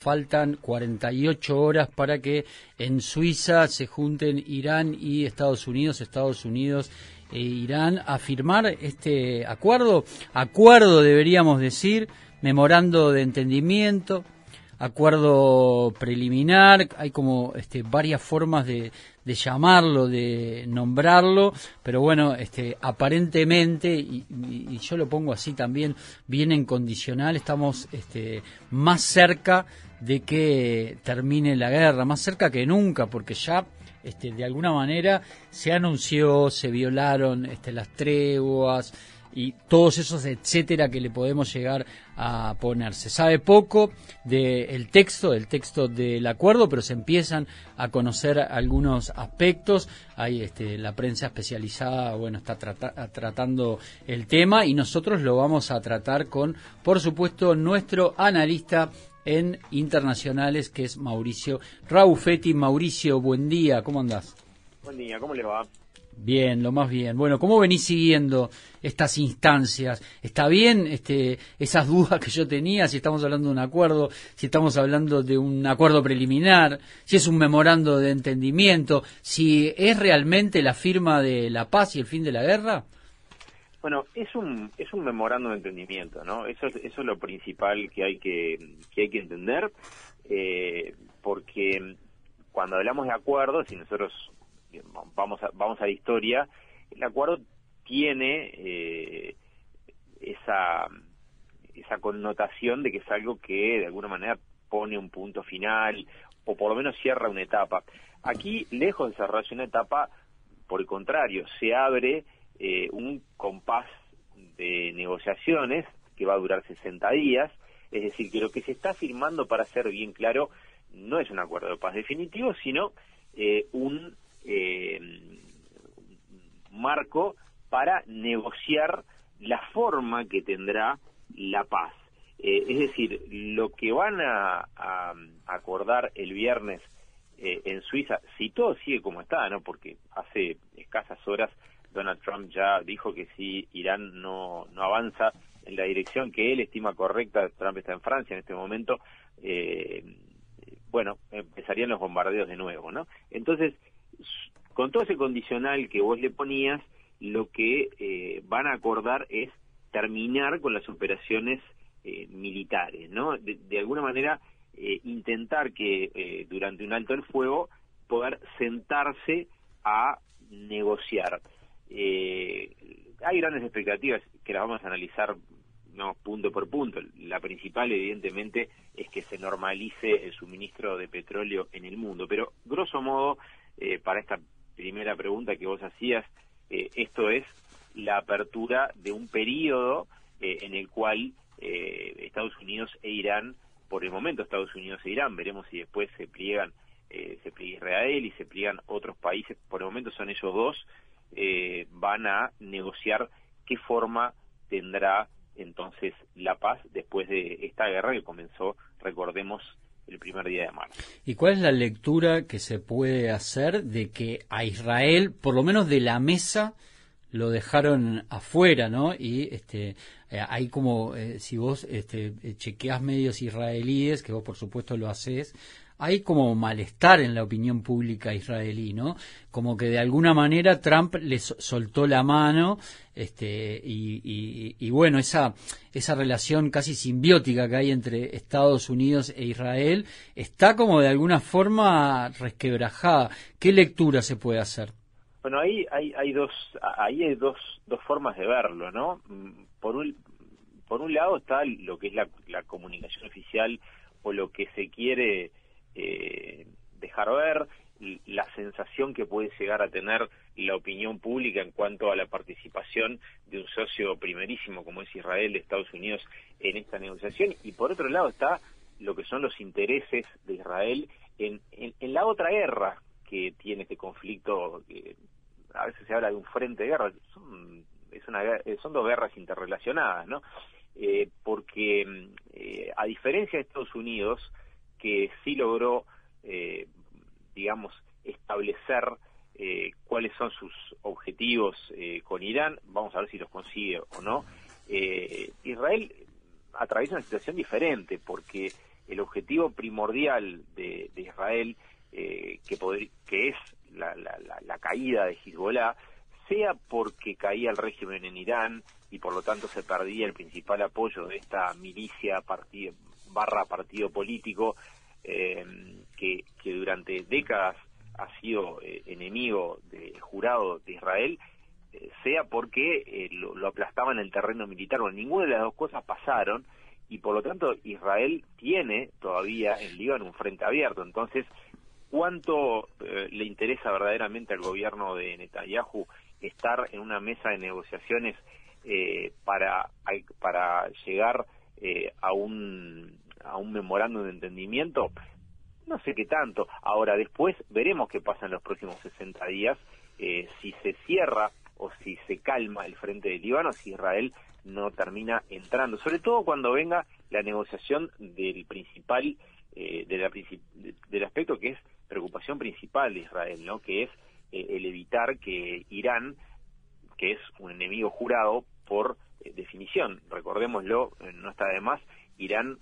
faltan 48 horas para que en Suiza se junten Irán y Estados Unidos e Irán a firmar este acuerdo deberíamos decir, memorando de entendimiento, acuerdo preliminar, hay como varias formas de llamarlo, de nombrarlo, pero bueno, aparentemente, y yo lo pongo así también, bien en condicional, estamos más cerca de que termine la guerra, más cerca que nunca, porque ya de alguna manera se anunció, se violaron las treguas y todos esos etcétera que le podemos llegar a poner. Se sabe poco del texto del acuerdo, pero se empiezan a conocer algunos aspectos. Ahí la prensa especializada, bueno, está tratando el tema y nosotros lo vamos a tratar con, por supuesto, nuestro analista en internacionales, que es Mauricio Raufetti. Mauricio, buen día, ¿cómo andás? Buen día, ¿cómo le va? Bien, lo más bien. Bueno, ¿cómo venís siguiendo estas instancias? ¿Está bien esas dudas que yo tenía? Si estamos hablando de un acuerdo, si estamos hablando de un acuerdo preliminar, si es un memorando de entendimiento, si es realmente la firma de la paz y el fin de la guerra. Bueno, es un memorando de entendimiento, ¿no? Eso es lo principal que hay que entender, porque cuando hablamos de acuerdos, y nosotros vamos a la historia, el acuerdo tiene esa connotación de que es algo que de alguna manera pone un punto final o por lo menos cierra una etapa. Aquí, lejos de cerrarse una etapa, por el contrario, se abre un compás de negociaciones que va a durar 60 días, es decir, que lo que se está firmando, para ser bien claro, no es un acuerdo de paz definitivo, sino un marco para negociar la forma que tendrá la paz. Es decir, lo que van a acordar el viernes en Suiza, si todo sigue como está, ¿no? Porque hace escasas horas Donald Trump ya dijo que si Irán no avanza en la dirección que él estima correcta, Trump está en Francia en este momento, bueno, empezarían los bombardeos de nuevo, ¿no? Entonces, con todo ese condicional que vos le ponías, lo que van a acordar es terminar con las operaciones militares, ¿no? De alguna manera, intentar que durante un alto el fuego poder sentarse a negociar. Hay grandes expectativas que las vamos a analizar, no, punto por punto. La principal, evidentemente, es que se normalice el suministro de petróleo en el mundo, pero grosso modo, para esta primera pregunta que vos hacías, esto es la apertura de un periodo en el cual Estados Unidos e Irán, por el momento Estados Unidos e Irán, veremos si después se pliega Israel y se pliegan otros países, por el momento son ellos dos, van a negociar qué forma tendrá entonces la paz después de esta guerra que comenzó, recordemos, el primer día de marzo. ¿Y cuál es la lectura que se puede hacer de que a Israel, por lo menos de la mesa, lo dejaron afuera, ¿no? Y hay como, si vos chequeás medios israelíes, que vos por supuesto lo hacés, hay como malestar en la opinión pública israelí, ¿no? Como que de alguna manera Trump les soltó la mano, y bueno, esa relación casi simbiótica que hay entre Estados Unidos e Israel está como de alguna forma resquebrajada. ¿Qué lectura se puede hacer? Bueno, ahí hay dos formas de verlo, ¿no? Por un lado está lo que es la comunicación oficial o lo que se quiere dejar ver, la sensación que puede llegar a tener la opinión pública en cuanto a la participación de un socio primerísimo como es Israel, de Estados Unidos, en esta negociación, y por otro lado está lo que son los intereses de Israel en la otra guerra que tiene este conflicto. A veces se habla de un frente de guerra, son dos guerras interrelacionadas, ¿no? Porque a diferencia de Estados Unidos, que sí logró, digamos, establecer cuáles son sus objetivos con Irán, vamos a ver si los consigue o no. Israel atraviesa una situación diferente, porque el objetivo primordial de Israel, que es la caída de Hezbollah, sea porque caía el régimen en Irán y por lo tanto se perdía el principal apoyo de esta milicia partido político que durante décadas ha sido enemigo jurado de Israel, sea porque lo aplastaba en el terreno militar. Bueno, ninguna de las dos cosas pasaron y por lo tanto Israel tiene todavía en Líbano un frente abierto. Entonces, ¿cuánto le interesa verdaderamente al gobierno de Netanyahu estar en una mesa de negociaciones para llegar a un memorándum de entendimiento? No sé qué tanto. Ahora, después veremos qué pasa en los próximos 60 días, si se cierra o si se calma el frente de Líbano, si Israel no termina entrando, sobre todo cuando venga la negociación del principal, del aspecto que es preocupación principal de Israel, ¿no? Que es el evitar que Irán, que es un enemigo jurado por definición, recordémoslo, no está de más, Irán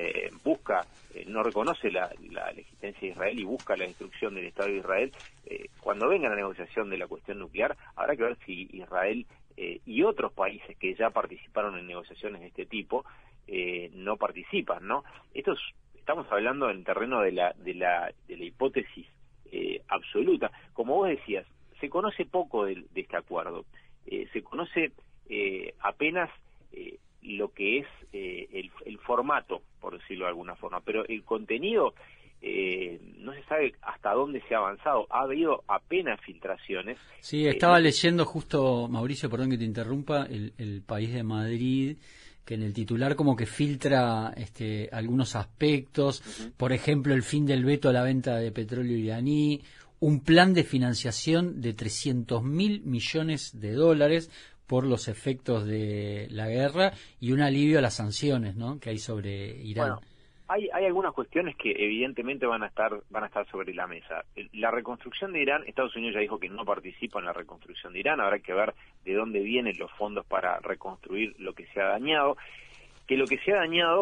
no reconoce la existencia de Israel y busca la destrucción del Estado de Israel. Cuando venga la negociación de la cuestión nuclear, habrá que ver si Israel y otros países que ya participaron en negociaciones de este tipo no participan, ¿no? Estamos hablando en el terreno de la hipótesis absoluta. Como vos decías, se conoce poco de este acuerdo, se conoce apenas lo que es el formato, por decirlo de alguna forma, pero el contenido no se sabe hasta dónde se ha avanzado. Ha habido apenas filtraciones. Sí, estaba leyendo justo, Mauricio, perdón que te interrumpa, el País de Madrid, que en el titular como que filtra algunos aspectos, por ejemplo, el fin del veto a la venta de petróleo iraní, un plan de financiación de 300.000 millones de dólares por los efectos de la guerra y un alivio a las sanciones, ¿no?, que hay sobre Irán. Bueno, hay algunas cuestiones que evidentemente van a estar sobre la mesa. La reconstrucción de Irán, Estados Unidos ya dijo que no participa en la reconstrucción de Irán, habrá que ver de dónde vienen los fondos para reconstruir lo que se ha dañado, que lo que se ha dañado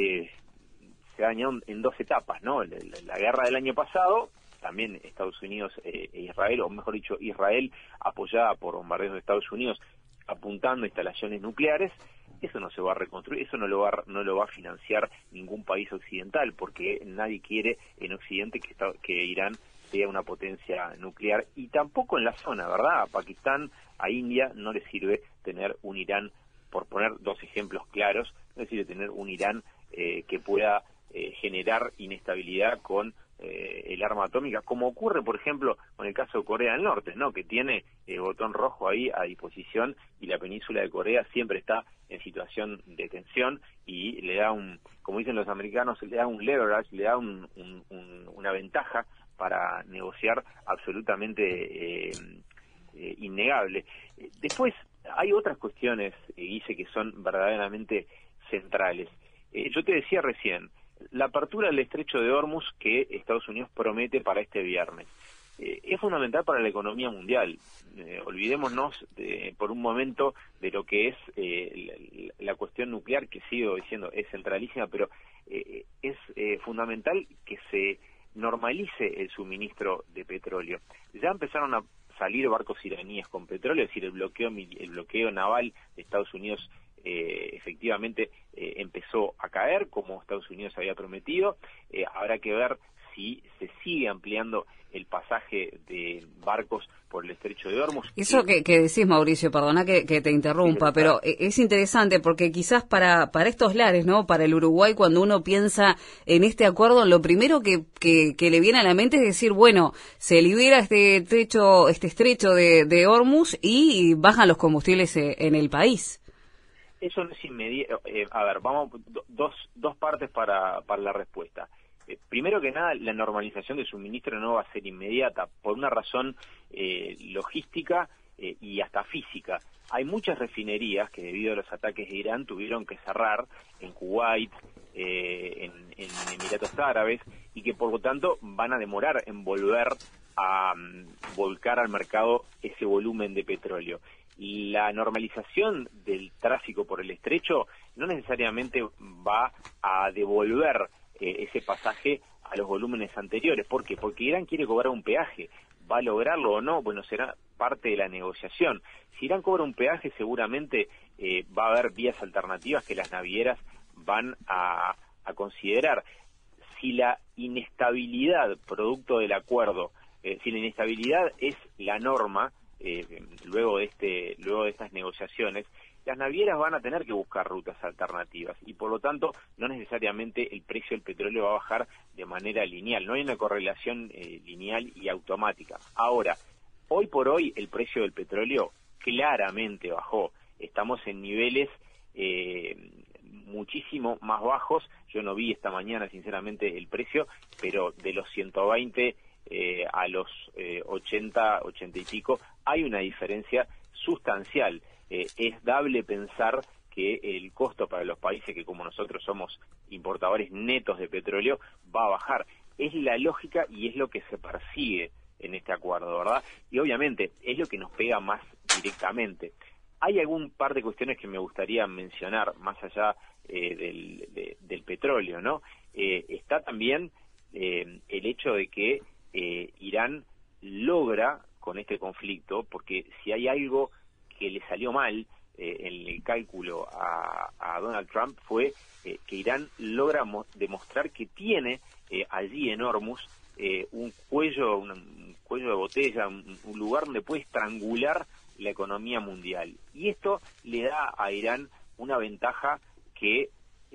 en dos etapas, ¿no? La guerra del año pasado, también Estados Unidos e Israel, o mejor dicho, Israel apoyada por bombardeos de Estados Unidos apuntando a instalaciones nucleares. Eso no se va a reconstruir, eso no lo va a financiar ningún país occidental, porque nadie quiere en Occidente que Irán sea una potencia nuclear, y tampoco en la zona, ¿verdad? A Pakistán, a India no les sirve tener un Irán, por poner dos ejemplos claros, no les sirve tener un Irán que pueda generar inestabilidad con el arma atómica, como ocurre, por ejemplo, con el caso de Corea del Norte, ¿no?, que tiene el botón rojo ahí a disposición y la península de Corea siempre está en situación de tensión y le da como dicen los americanos, le da un leverage, le da una ventaja para negociar absolutamente innegable. Después hay otras cuestiones, Guille, que son verdaderamente centrales. Yo te decía recién, la apertura del estrecho de Hormuz que Estados Unidos promete para este viernes es fundamental para la economía mundial. Olvidémonos por un momento de lo que es la cuestión nuclear, que sigo diciendo es centralísima, pero es fundamental que se normalice el suministro de petróleo. Ya empezaron a salir barcos iraníes con petróleo, es decir, el bloqueo naval de Estados Unidos efectivamente empezó a caer, como Estados Unidos había prometido. Habrá que ver si se sigue ampliando el pasaje de barcos por el estrecho de Hormuz. Eso que decís, Mauricio, perdona que te interrumpa, pero es interesante porque quizás para estos lares, ¿no?, para el Uruguay, cuando uno piensa en este acuerdo, lo primero que le viene a la mente es decir, bueno, se libera este estrecho de Hormuz y bajan los combustibles en el país. Eso no es inmediato. A ver, vamos, dos partes para la respuesta. Primero que nada, la normalización del suministro no va a ser inmediata, por una razón logística y hasta física. Hay muchas refinerías que debido a los ataques de Irán tuvieron que cerrar en Kuwait, en Emiratos Árabes, y que por lo tanto van a demorar en volver a volcar al mercado ese volumen de petróleo. La normalización del tráfico por el estrecho no necesariamente va a devolver ese pasaje a los volúmenes anteriores. ¿Por qué? Porque Irán quiere cobrar un peaje. ¿Va a lograrlo o no? Bueno, será parte de la negociación. Si Irán cobra un peaje, seguramente va a haber vías alternativas que las navieras van a considerar. Si la inestabilidad producto del acuerdo, si la inestabilidad es la norma, luego de estas negociaciones, las navieras van a tener que buscar rutas alternativas y por lo tanto no necesariamente el precio del petróleo va a bajar de manera lineal, no hay una correlación lineal y automática. Ahora, hoy por hoy el precio del petróleo claramente bajó, estamos en niveles muchísimo más bajos. Yo no vi esta mañana sinceramente el precio, pero de los 120 a los 80 y pico hay una diferencia sustancial. Es dable pensar que el costo para los países que como nosotros somos importadores netos de petróleo va a bajar. Es la lógica y es lo que se persigue en este acuerdo, ¿verdad? Y obviamente es lo que nos pega más directamente. Hay algún par de cuestiones que me gustaría mencionar más allá del petróleo, ¿no? Está también el hecho de que Irán logra con este conflicto, porque si hay algo que le salió mal en el cálculo a Donald Trump fue que Irán logra demostrar que tiene allí en Hormuz un cuello de botella, un lugar donde puede estrangular la economía mundial. Y esto le da a Irán una ventaja que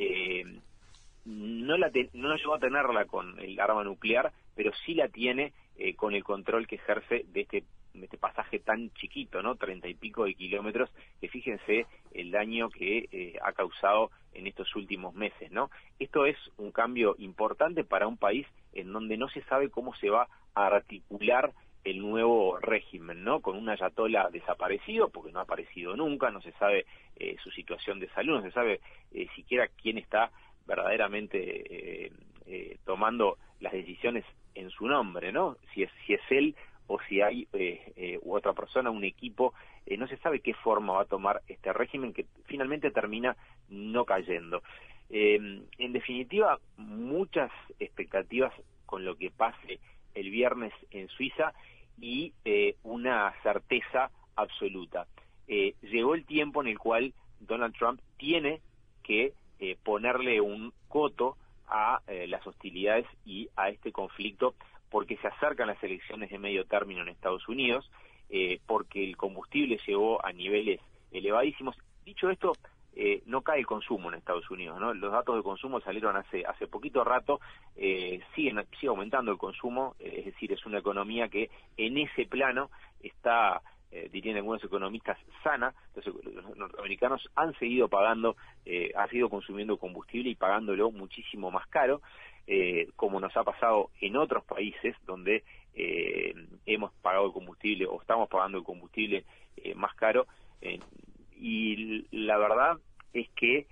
no llegó a tenerla con el arma nuclear, pero sí la tiene con el control que ejerce de este pasaje tan chiquito, ¿no? 30 y pico de kilómetros, que fíjense el daño que ha causado en estos últimos meses, ¿no? Esto es un cambio importante para un país en donde no se sabe cómo se va a articular el nuevo régimen, ¿no? Con un ayatolá desaparecido, porque no ha aparecido nunca, no se sabe su situación de salud, no se sabe siquiera quién está verdaderamente tomando las decisiones en su nombre, ¿no? Si es él o si hay u otra persona, un equipo, no se sabe qué forma va a tomar este régimen que finalmente termina no cayendo. En definitiva, muchas expectativas con lo que pase el viernes en Suiza y una certeza absoluta. Llegó el tiempo en el cual Donald Trump tiene que ponerle un coto a las hostilidades y a este conflicto, porque se acercan las elecciones de medio término en Estados Unidos, porque el combustible llegó a niveles elevadísimos. Dicho esto, no cae el consumo en Estados Unidos, ¿no? Los datos de consumo salieron hace poquito rato, sigue aumentando el consumo, es decir, es una economía que en ese plano está, dirían algunos economistas, sana. Entonces, los norteamericanos han seguido pagando, han seguido consumiendo combustible y pagándolo muchísimo más caro, como nos ha pasado en otros países donde hemos pagado el combustible o estamos pagando el combustible más caro, y la verdad es que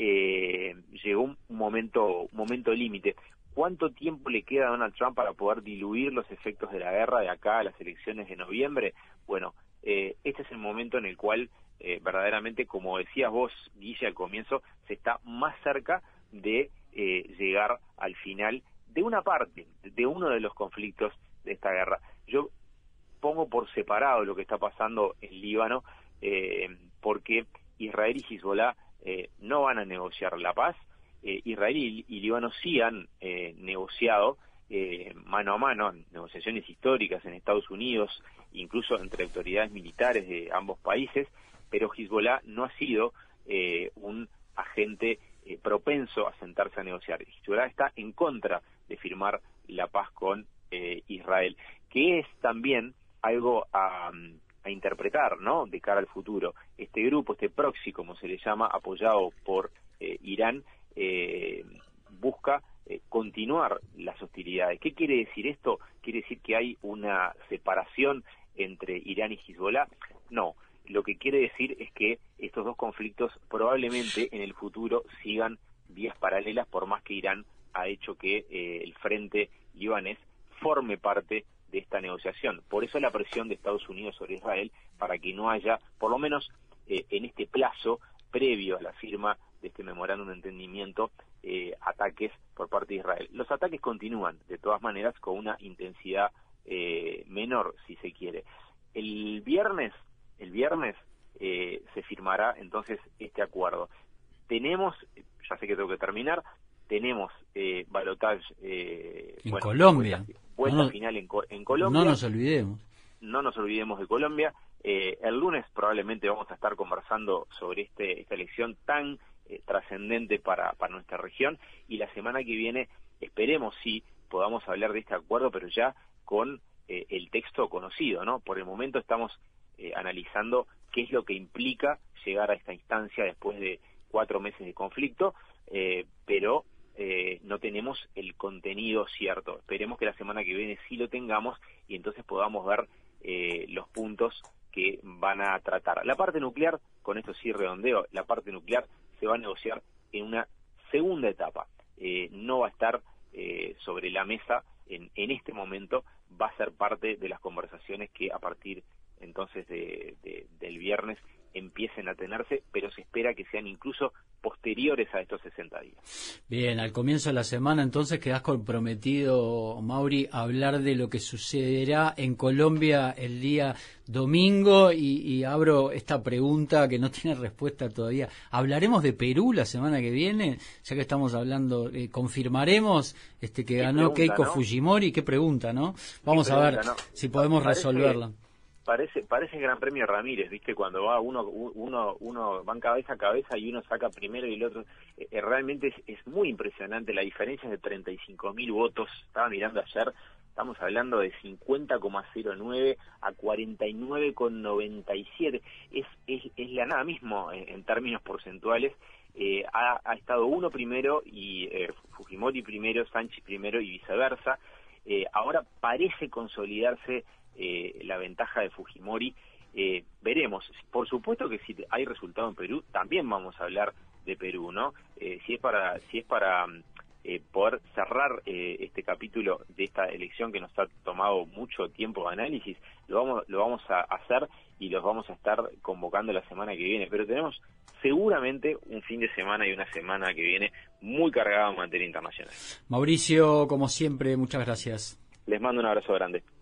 llegó un momento límite. ¿Cuánto tiempo le queda a Donald Trump para poder diluir los efectos de la guerra de acá a las elecciones de noviembre? Bueno, este es el momento en el cual verdaderamente, como decías vos, Guille, al comienzo, se está más cerca de llegar al final de una parte, de uno de los conflictos de esta guerra. Yo pongo por separado lo que está pasando en Líbano, porque Israel y Hezbollah no van a negociar la paz. Israel y Líbano sí han negociado mano a mano, negociaciones históricas en Estados Unidos, incluso entre autoridades militares de ambos países, pero Hezbollah no ha sido un agente propenso a sentarse a negociar. Hezbollah está en contra de firmar la paz con Israel, que es también algo a interpretar, ¿no?, de cara al futuro. Este grupo, este proxy, como se le llama, apoyado por Irán, busca continuar las hostilidades. ¿Qué quiere decir esto? ¿Quiere decir que hay una separación entre Irán y Hezbollah? No, lo que quiere decir es que estos dos conflictos probablemente en el futuro sigan vías paralelas, por más que Irán ha hecho que el frente libanés forme parte de esta negociación. Por eso la presión de Estados Unidos sobre Israel, para que no haya, por lo menos en este plazo previo a la firma este memorándum de entendimiento ataques por parte de Israel. Los ataques continúan, de todas maneras, con una intensidad menor, si se quiere. El viernes se firmará entonces este acuerdo. Tenemos, ya sé que tengo que terminar, tenemos balotaje en Colombia, vuelta final en Colombia. No nos olvidemos. No nos olvidemos de Colombia. El lunes probablemente vamos a estar conversando sobre esta elección tan trascendente para nuestra región, y la semana que viene esperemos sí podamos hablar de este acuerdo, pero ya con el texto conocido, ¿no? Por el momento estamos analizando qué es lo que implica llegar a esta instancia después de 4 meses de conflicto, pero no tenemos el contenido cierto. Esperemos que la semana que viene sí lo tengamos y entonces podamos ver los puntos que van a tratar. La parte nuclear, con esto sí redondeo, la parte nuclear se va a negociar en una segunda etapa. No va a estar sobre la mesa en este momento, va a ser parte de las conversaciones que a partir entonces del viernes empiecen a tenerse, pero se espera que sean incluso posteriores a estos 60 días. Bien, al comienzo de la semana entonces quedás comprometido, Mauri, a hablar de lo que sucederá en Colombia el día domingo, y abro esta pregunta que no tiene respuesta todavía. ¿Hablaremos de Perú la semana que viene? Ya que estamos hablando, confirmaremos que ganó Keiko Fujimori. Qué pregunta, ¿no? Vamos a ver si podemos resolverla. Parece el Gran Premio Ramírez, ¿viste? Cuando va uno van cabeza a cabeza y uno saca primero y el otro. Realmente es muy impresionante, la diferencia es de 35.000 votos. Estaba mirando ayer, estamos hablando de 50,09 a 49,97. Es la nada mismo en términos porcentuales. Ha estado uno primero y Fujimori primero, Sánchez primero y viceversa. Ahora parece consolidarse la ventaja de Fujimori. Veremos. Por supuesto que si hay resultado en Perú, también vamos a hablar de Perú, ¿no? Si es para poder cerrar este capítulo de esta elección que nos ha tomado mucho tiempo de análisis, lo vamos a hacer y los vamos a estar convocando la semana que viene. Pero tenemos seguramente un fin de semana y una semana que viene muy cargada en materia internacional. Mauricio, como siempre, muchas gracias. Les mando un abrazo grande.